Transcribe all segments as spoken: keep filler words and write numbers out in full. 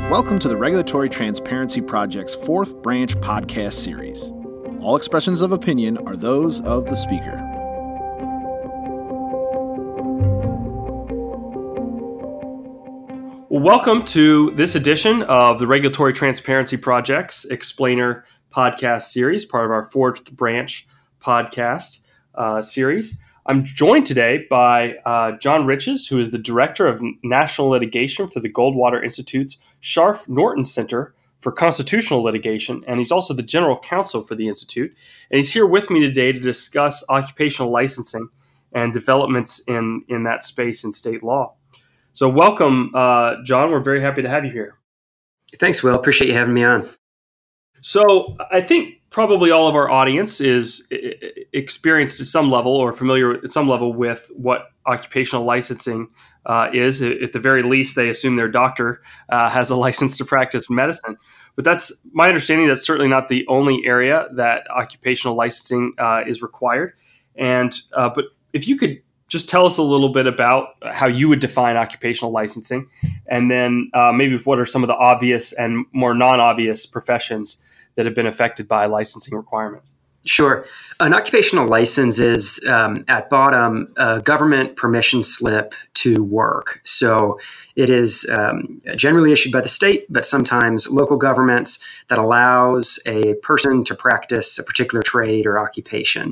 Welcome to the Regulatory Transparency Project's fourth branch podcast series. All expressions of opinion are those of the speaker. Welcome to this edition of the Regulatory Transparency Project's Explainer podcast series, part of our fourth branch podcast uh, series. I'm joined today by uh, John Riches, who is the Director of National Litigation for the Goldwater Institute's Scharf Norton Center for Constitutional Litigation, and he's also the General Counsel for the Institute. And he's here with me today to discuss occupational licensing and developments in, in that space in state law. So welcome, uh, John. We're very happy to have you here. Thanks, Will. Appreciate you having me on. So I think probably all of our audience is experienced at some level or familiar at some level with what occupational licensing uh, is. At the very least, they assume their doctor uh, has a license to practice medicine. But that's my understanding. That's certainly not the only area that occupational licensing uh, is required. And uh, but if you could just tell us a little bit about how you would define occupational licensing, and then uh, maybe what are some of the obvious and more non-obvious professions that have been affected by licensing requirements. Sure. An occupational license is, um, at bottom, a government permission slip to work. So it is um, generally issued by the state, but sometimes local governments, that allows a person to practice a particular trade or occupation.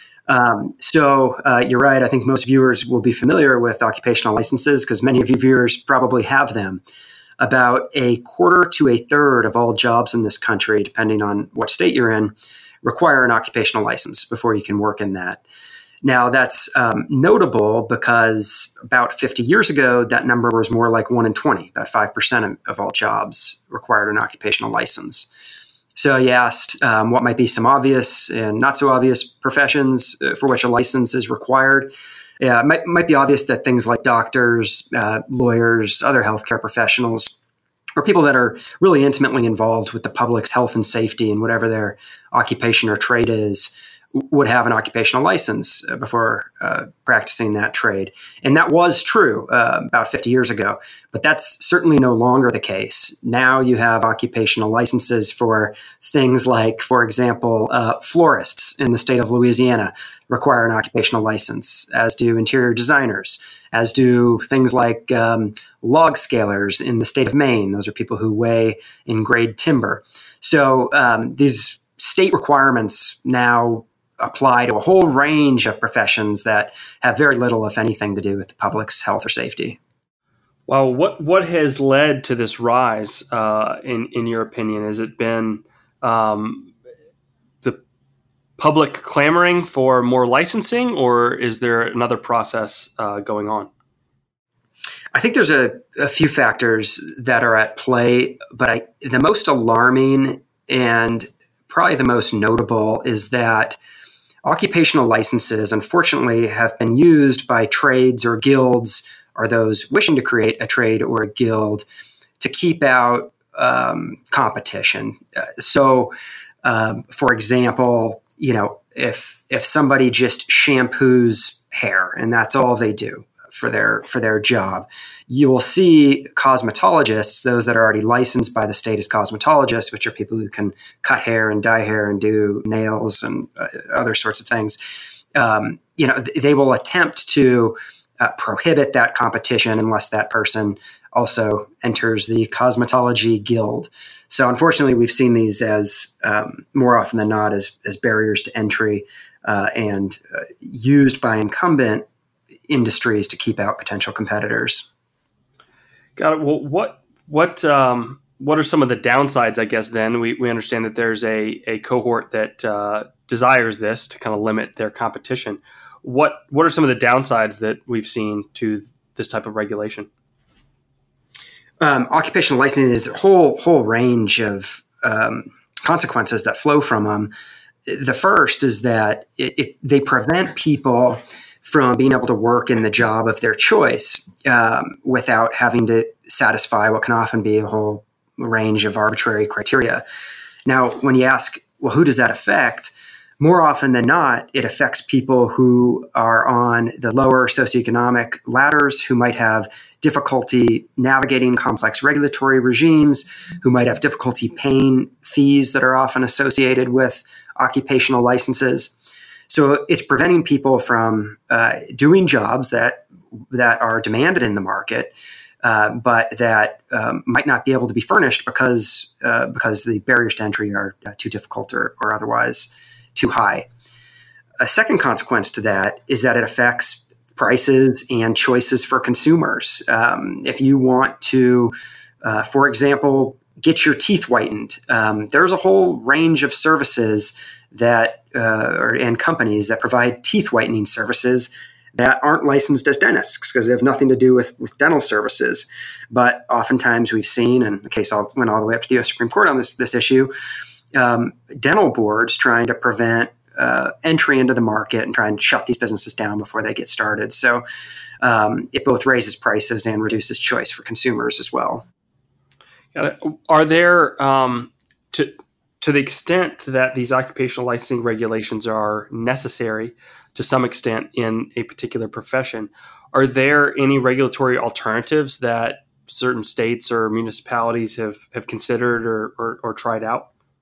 Um, so uh, you're right. I think most viewers will be familiar with occupational licenses because many of you viewers probably have them. About a quarter to a third of all jobs in this country, depending on what state you're in, require an occupational license before you can work in that. Now, that's um, notable because about fifty years ago, that number was more like one in twenty. About five percent of all jobs required an occupational license. So you asked um, what might be some obvious and not so obvious professions for which a license is required. Yeah, it might, might be obvious that things like doctors, uh, lawyers, other healthcare professionals, or people that are really intimately involved with the public's health and safety and whatever their occupation or trade is, would have an occupational license before uh, practicing that trade. And that was true uh, about fifty years ago, but that's certainly no longer the case. Now you have occupational licenses for things like, for example, uh, florists in the state of Louisiana require an occupational license, as do interior designers, as do things like um, log scalers in the state of Maine. Those are people who weigh and grade timber. So um, these state requirements now apply to a whole range of professions that have very little, if anything, to do with the public's health or safety. Well, what what has led to this rise, uh, in in your opinion? Has it been um, the public clamoring for more licensing, or is there another process uh, going on? I think there's a, a few factors that are at play, but I, the most alarming and probably the most notable is that occupational licenses, unfortunately, have been used by trades or guilds or those wishing to create a trade or a guild to keep out um, competition. Uh, so, um, for example, you know, if if somebody just shampoos hair and that's all they do for their for their job, you will see cosmetologists, those that are already licensed by the state as cosmetologists, which are people who can cut hair and dye hair and do nails and uh, other sorts of things. Um, you know, they will attempt to uh, prohibit that competition unless that person also enters the cosmetology guild. So unfortunately, we've seen these as um, more often than not as, as barriers to entry uh, and uh, used by incumbent industries to keep out potential competitors. Got it. Well, what what um, what are some of the downsides? I guess then we we understand that there's a a cohort that uh, desires this to kind of limit their competition. What what are some of the downsides that we've seen to this type of regulation? Um, occupational licensing is a whole whole range of um, consequences that flow from them. The first is that it, it, they prevent people from being able to work in the job of their choice um, without having to satisfy what can often be a whole range of arbitrary criteria. Now, when you ask, well, who does that affect? More often than not, it affects people who are on the lower socioeconomic ladders, who might have difficulty navigating complex regulatory regimes, who might have difficulty paying fees that are often associated with occupational licenses. So it's preventing people from uh, doing jobs that that are demanded in the market, uh, but that um, might not be able to be furnished because uh, because the barriers to entry are uh, too difficult or, or otherwise too high. A second consequence to that is that it affects prices and choices for consumers. Um, if you want to, uh, for example, get your teeth whitened, um, there's a whole range of services that uh, or, and companies that provide teeth whitening services that aren't licensed as dentists because they have nothing to do with, with dental services. But oftentimes we've seen, and the case all, went all the way up to the U S Supreme Court on this, this issue, um, dental boards trying to prevent Uh, entry into the market and try and shut these businesses down before they get started. So um, it both raises prices and reduces choice for consumers as well. Are there, um, to to the extent that these occupational licensing regulations are necessary to some extent in a particular profession, are there any regulatory alternatives that certain states or municipalities have, have considered or, or, or tried out?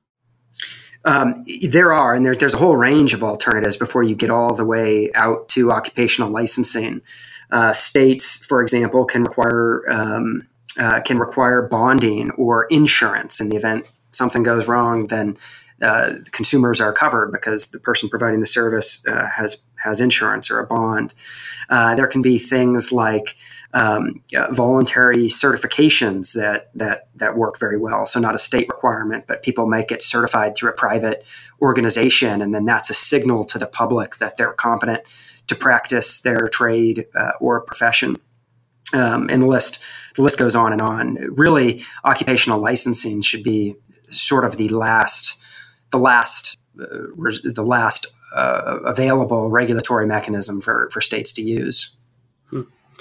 Um, there are, and there, there's a whole range of alternatives before you get all the way out to occupational licensing. Uh, states, for example, can require um, uh, can require bonding or insurance in the event something goes wrong. Then uh, consumers are covered because the person providing the service uh, has has insurance or a bond. Uh, there can be things like Um, uh, voluntary certifications that that that work very well. So not a state requirement, but people might get certified through a private organization, and then that's a signal to the public that they're competent to practice their trade uh, or profession. Um, and the list the list goes on and on. Really, occupational licensing should be sort of the last the last uh, res- the last uh, available regulatory mechanism for for states to use. Hmm.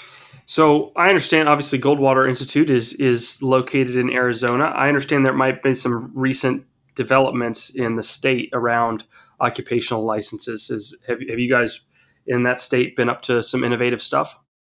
So I understand, obviously, Goldwater Institute is is located in Arizona. I understand there might be some recent developments in the state around occupational licenses. Is, have, have you guys in that state been up to some innovative stuff?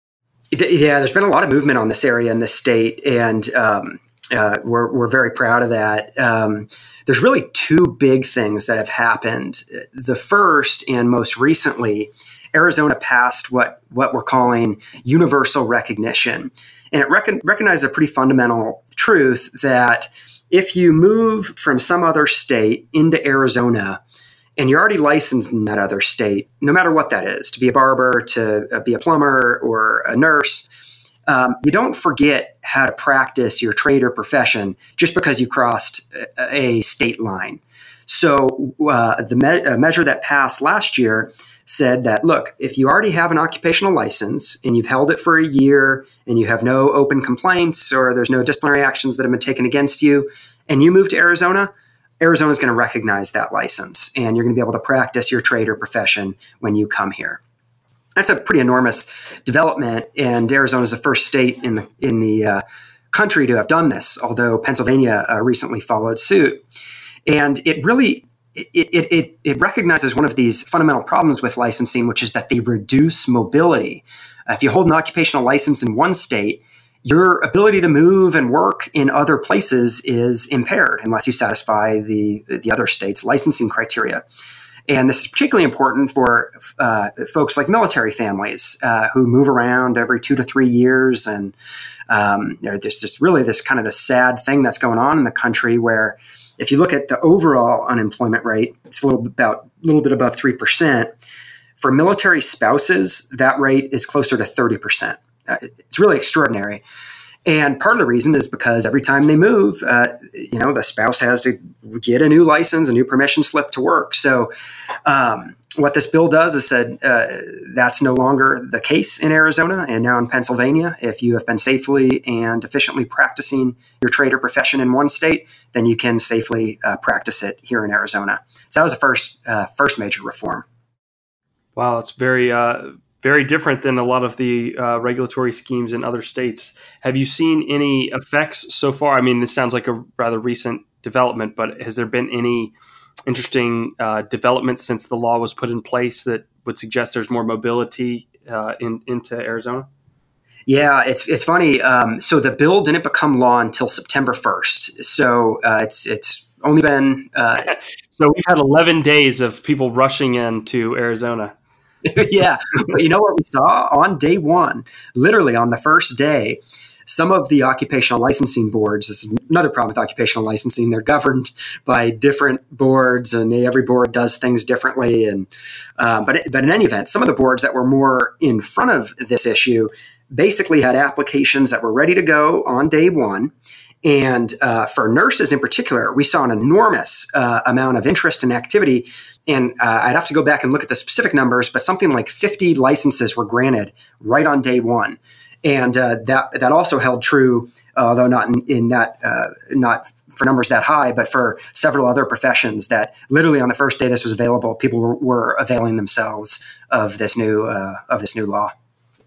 Yeah, there's been a lot of movement on this area in this state, and um, uh, we're we're very proud of that. Um, there's really two big things that have happened. The first and most recently, Arizona passed what, what we're calling universal recognition. And it rec- recognizes a pretty fundamental truth that if you move from some other state into Arizona and you're already licensed in that other state, no matter what that is, to be a barber, to uh, be a plumber or a nurse, um, you don't forget how to practice your trade or profession just because you crossed a, a state line. So uh, the me- uh, measure that passed last year said that, look, if you already have an occupational license and you've held it for a year and you have no open complaints or there's no disciplinary actions that have been taken against you and you move to Arizona, Arizona is going to recognize that license and you're going to be able to practice your trade or profession when you come here. That's a pretty enormous development, and Arizona is the first state in the, in the uh, country to have done this, although Pennsylvania uh, recently followed suit. And it really It, it, it, it recognizes one of these fundamental problems with licensing, which is that they reduce mobility. Uh, if you hold an occupational license in one state, your ability to move and work in other places is impaired unless you satisfy the, the other state's licensing criteria. And this is particularly important for uh, folks like military families uh, who move around every two to three years. And um, there's just really this kind of a sad thing that's going on in the country where if you look at the overall unemployment rate, it's a little bit about a little bit above three percent. For military spouses, that rate is closer to thirty percent. Uh, it's really extraordinary. And part of the reason is because every time they move, uh, you know, the spouse has to get a new license, a new permission slip to work. So um, what this bill does is said uh, that's no longer the case in Arizona and now in Pennsylvania. If you have been safely and efficiently practicing your trade or profession in one state, then you can safely uh, practice it here in Arizona. So that was the first uh, first major reform. Wow, it's very uh, very different than a lot of the uh, regulatory schemes in other states. Have you seen any effects so far? I mean, this sounds like a rather recent development, but has there been any interesting uh, developments since the law was put in place that would suggest there's more mobility uh, in, into Arizona? Yeah, it's it's funny. Um, so the bill didn't become law until September first. So uh, it's it's only been uh, so we've had eleven days of people rushing into Arizona. Yeah, but you know what we saw on day one, literally on the first day. Some of the occupational licensing boards, this is another problem with occupational licensing, they're governed by different boards and every board does things differently. And uh, but, but in any event, some of the boards that were more in front of this issue basically had applications that were ready to go on day one. And uh, for nurses in particular, we saw an enormous uh, amount of interest and activity. And uh, I'd have to go back and look at the specific numbers, but something like fifty licenses were granted right on day one. And uh, that that also held true, although not in, in that uh, not for numbers that high, but for several other professions. That literally on the first day this was available, people were, were availing themselves of this new uh, of this new law.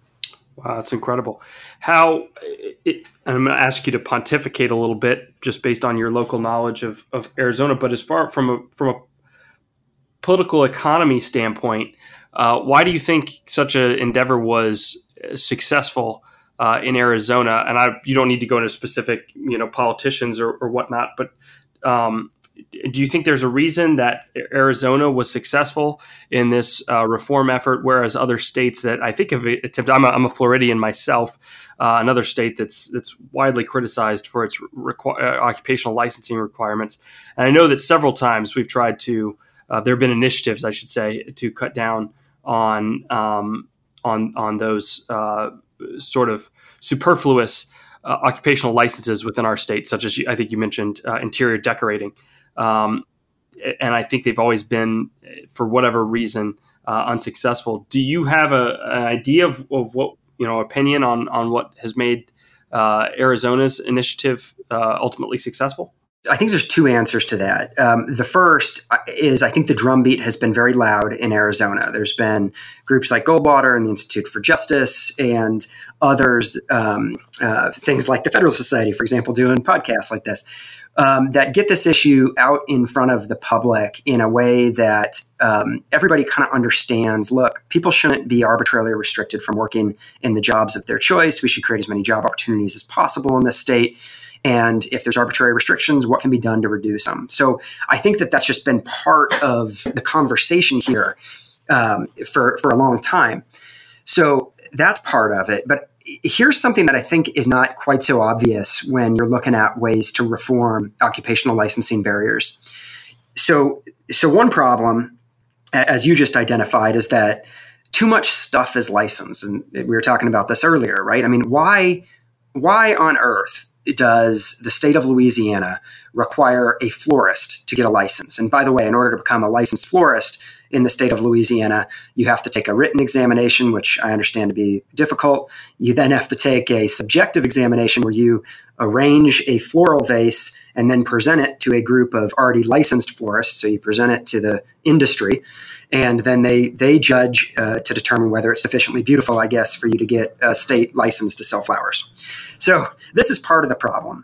Wow, that's incredible. How it, I'm going to ask you to pontificate a little bit, just based on your local knowledge of, of Arizona. But as far from a from a political economy standpoint, uh, why do you think such an endeavor was successful uh, in Arizona? And I, you don't need to go into specific, you know, politicians or, or whatnot, but um, do you think there's a reason that Arizona was successful in this uh, reform effort, whereas other states that I think have attempted? I'm a, I'm a Floridian myself, uh, another state that's that's widely criticized for its requ- uh, occupational licensing requirements. And I know that several times we've tried to. Uh, there have been initiatives, I should say, to cut down on um, on on those uh, sort of superfluous uh, occupational licenses within our state, such as you, I think you mentioned uh, interior decorating, um, and I think they've always been, for whatever reason, uh, unsuccessful. Do you have a, an idea of, of what you know opinion on on what has made uh, Arizona's initiative uh, ultimately successful? I think there's two answers to that. Um, the first is I think the drumbeat has been very loud in Arizona. There's been groups like Goldwater and the Institute for Justice and others, um, uh, things like the Federal Society, for example, doing podcasts like this, um, that get this issue out in front of the public in a way that um, everybody kind of understands, look, people shouldn't be arbitrarily restricted from working in the jobs of their choice. We should create as many job opportunities as possible in this state. And if there's arbitrary restrictions, what can be done to reduce them? So I think that that's just been part of the conversation here um, for, for a long time. So that's part of it. But here's something that I think is not quite so obvious when you're looking at ways to reform occupational licensing barriers. So, so one problem, as you just identified, is that too much stuff is licensed. And we were talking about this earlier, right? I mean, why, why on earth does the state of Louisiana require a florist to get a license? And by the way, in order to become a licensed florist in the state of Louisiana, you have to take a written examination, which I understand to be difficult. You then have to take a subjective examination where you arrange a floral vase and then present it to a group of already licensed florists. So you present it to the industry, and then they they judge uh, to determine whether it's sufficiently beautiful, I guess, for you to get a state license to sell flowers. So this is part of the problem.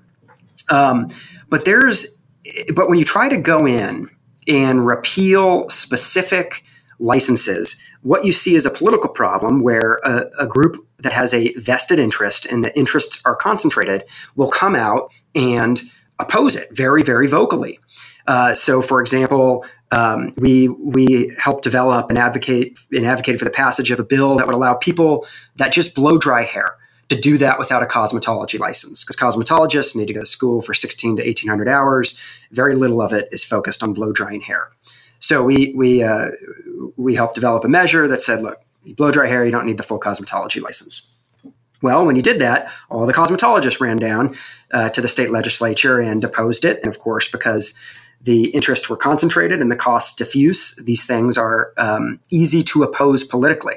Um, but there's, but when you try to go in and repeal specific licenses, what you see is a political problem where a, a group that has a vested interest and the interests are concentrated will come out and oppose it very, very vocally. Uh, so, for example, um, we we helped develop and advocate and advocate for the passage of a bill that would allow people that just blow dry hair to do that without a cosmetology license, because cosmetologists need to go to school for sixteen to eighteen hundred hours. Very little of it is focused on blow drying hair. So we we uh, we helped develop a measure that said, look, you blow dry hair, you don't need the full cosmetology license. Well, when you did that, all the cosmetologists ran down uh, to the state legislature and opposed it. And of course, because the interests were concentrated and the costs diffuse, these things are um, easy to oppose politically.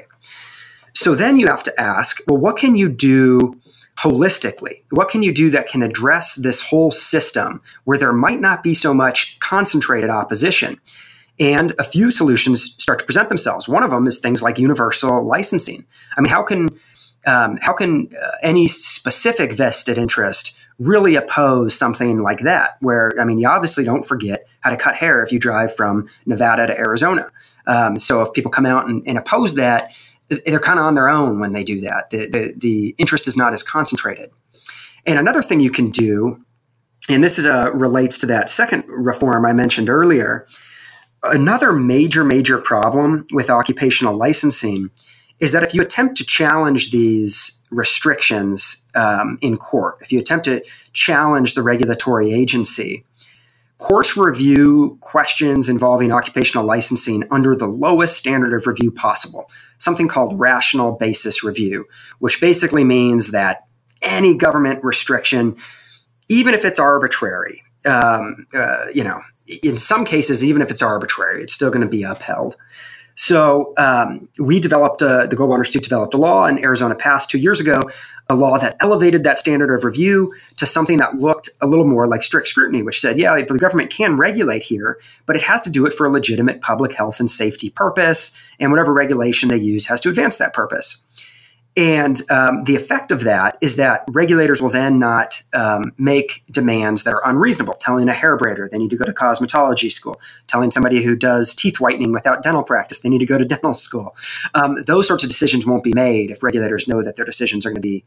So then you have to ask, well, what can you do holistically? What can you do that can address this whole system where there might not be so much concentrated opposition? And a few solutions start to present themselves. One of them is things like universal licensing. I mean, how can um, how can uh, any specific vested interest really oppose something like that? Where, I mean, you obviously don't forget how to cut hair if you drive from Nevada to Arizona. Um, so if people come out and, and oppose that, they're kind of on their own when they do that. The, the, the interest is not as concentrated. And another thing you can do, and this is a, relates to that second reform I mentioned earlier, another major, major problem with occupational licensing is that if you attempt to challenge these restrictions um, in court, if you attempt to challenge the regulatory agency, courts review questions involving occupational licensing under the lowest standard of review possible, something called rational basis review, which basically means that any government restriction, even if it's arbitrary, um, uh, you know, in some cases, even if it's arbitrary, it's still going to be upheld. So um, we developed, a, the Global Institute developed a law, and Arizona passed two years ago, a law that elevated that standard of review to something that looked a little more like strict scrutiny, which said, yeah, the government can regulate here, but it has to do it for a legitimate public health and safety purpose, and whatever regulation they use has to advance that purpose. And um, the effect of that is that regulators will then not um, make demands that are unreasonable, telling a hair braider they need to go to cosmetology school, telling somebody who does teeth whitening without dental practice they need to go to dental school. Um, those sorts of decisions won't be made if regulators know that their decisions are going to be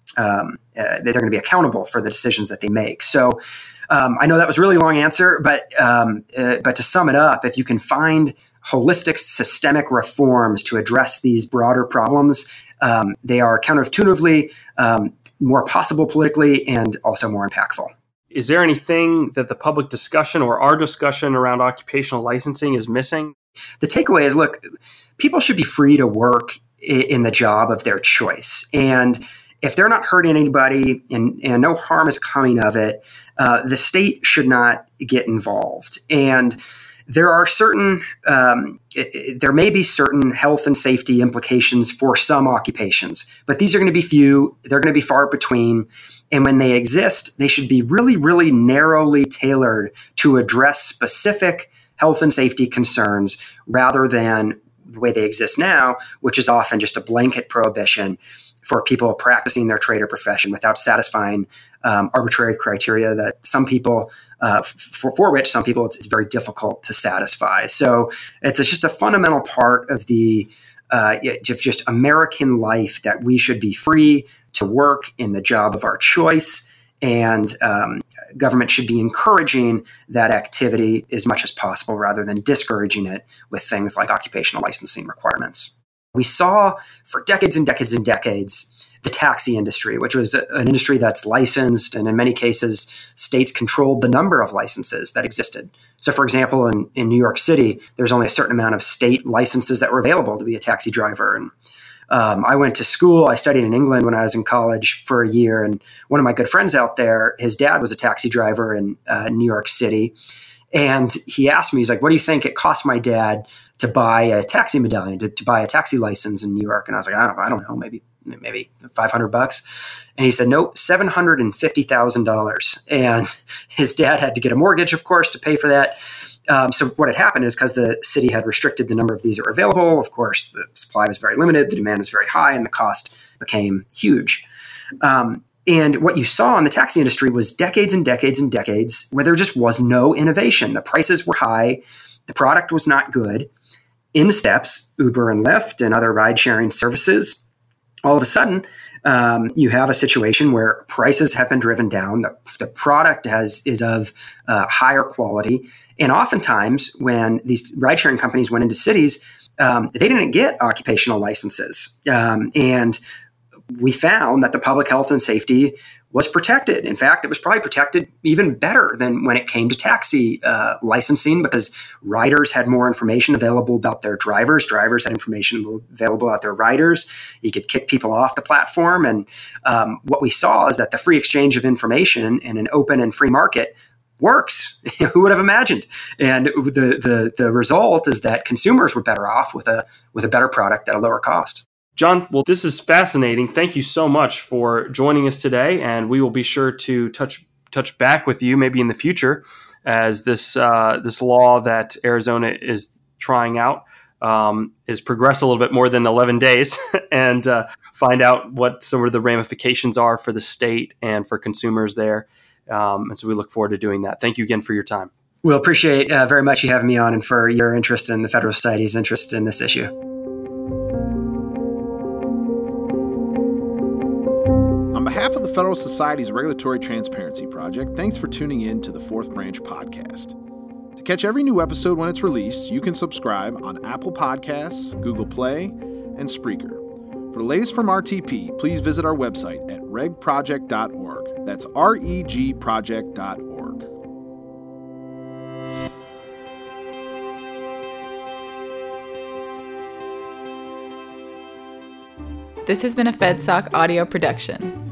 um, uh, they're going to be accountable for the decisions that they make. So um, I know that was a really long answer, but um, uh, but to sum it up, if you can find holistic systemic reforms to address these broader problems, Um, they are counterintuitively um, more possible politically and also more impactful. Is there anything that the public discussion or our discussion around occupational licensing is missing? The takeaway is, look, people should be free to work i- in the job of their choice. And if they're not hurting anybody and, and no harm is coming of it, uh, the state should not get involved. And There are certain, um, it, it, there may be certain health and safety implications for some occupations, but these are going to be few. They're going to be far between. And when they exist, they should be really, really narrowly tailored to address specific health and safety concerns rather than the way they exist now, which is often just a blanket prohibition for people practicing their trade or profession without satisfying um, arbitrary criteria that some people, uh, for, for which some people it's, it's very difficult to satisfy. So it's, it's just a fundamental part of the uh, just American life that we should be free to work in the job of our choice, and um, government should be encouraging that activity as much as possible rather than discouraging it with things like occupational licensing requirements. We saw for decades and decades and decades the taxi industry, which was a, an industry that's licensed, and in many cases, states controlled the number of licenses that existed. So, for example, in, in New York City, there's only a certain amount of state licenses that were available to be a taxi driver. And um, I went to school. I studied in England when I was in college for a year, and one of my good friends out there, his dad was a taxi driver in uh, New York City. And he asked me, he's like, what do you think it cost my dad to buy a taxi medallion, to, to buy a taxi license in New York? And I was like, I don't, I don't know, maybe maybe five hundred bucks. And he said, nope, seven hundred fifty thousand dollars. And his dad had to get a mortgage, of course, to pay for that. Um, so what had happened is because the city had restricted the number of these that were available, of course, the supply was very limited, the demand was very high, and the cost became huge. Um, And what you saw in the taxi industry was decades and decades and decades where there just was no innovation. The prices were high. The product was not good. In steps Uber and Lyft and other ride-sharing services. All of a sudden, um, you have a situation where prices have been driven down. The, the product has is of uh, higher quality. And oftentimes, when these ride-sharing companies went into cities, um, they didn't get occupational licenses. Um, and we found that the public health and safety was protected. In fact, it was probably protected even better than when it came to taxi uh, licensing, because riders had more information available about their drivers. Drivers had information available about their riders. You could kick people off the platform. And um, what we saw is that the free exchange of information in an open and free market works. Who would have imagined? And the, the, the result is that consumers were better off with a, with a better product at a lower cost. John, well, this is fascinating. Thank you so much for joining us today, and we will be sure to touch touch back with you maybe in the future as this uh, this law that Arizona is trying out um, is progress a little bit more than eleven days, and uh, find out what some of the ramifications are for the state and for consumers there. Um, and so we look forward to doing that. Thank you again for your time. We'll appreciate uh, very much you having me on and for your interest in the Federal Society's interest in this issue. Federal Society's Regulatory Transparency Project, thanks for tuning in to the Fourth Branch Podcast. To catch every new episode when it's released, you can subscribe on Apple Podcasts, Google Play, and Spreaker. For the latest from R T P, please visit our website at reg project dot org. That's R E G project dot org. This has been a FedSoc audio production.